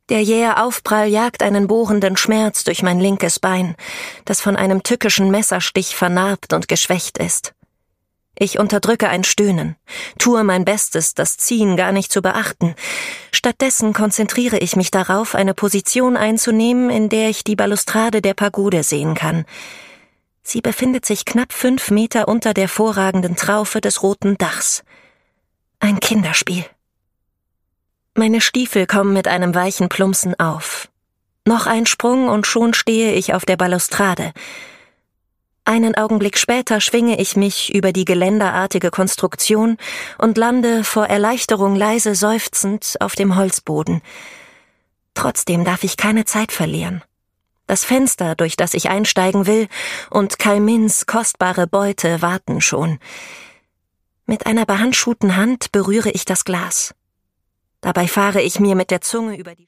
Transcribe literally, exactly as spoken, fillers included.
Der jähe Aufprall jagt einen bohrenden Schmerz durch mein linkes Bein, das von einem tückischen Messerstich vernarbt und geschwächt ist. Ich unterdrücke ein Stöhnen, tue mein Bestes, das Ziehen gar nicht zu beachten. Stattdessen konzentriere ich mich darauf, eine Position einzunehmen, in der ich die Balustrade der Pagode sehen kann. Sie befindet sich knapp fünf Meter unter der vorragenden Traufe des roten Dachs. Ein Kinderspiel. Meine Stiefel kommen mit einem weichen Plumpsen auf. Noch ein Sprung und schon stehe ich auf der Balustrade. Einen Augenblick später schwinge ich mich über die geländerartige Konstruktion und lande vor Erleichterung leise seufzend auf dem Holzboden. Trotzdem darf ich keine Zeit verlieren. Das Fenster, durch das ich einsteigen will, und Kalmins kostbare Beute warten schon. Mit einer behandschuhten Hand berühre ich das Glas. Dabei fahre ich mir mit der Zunge über die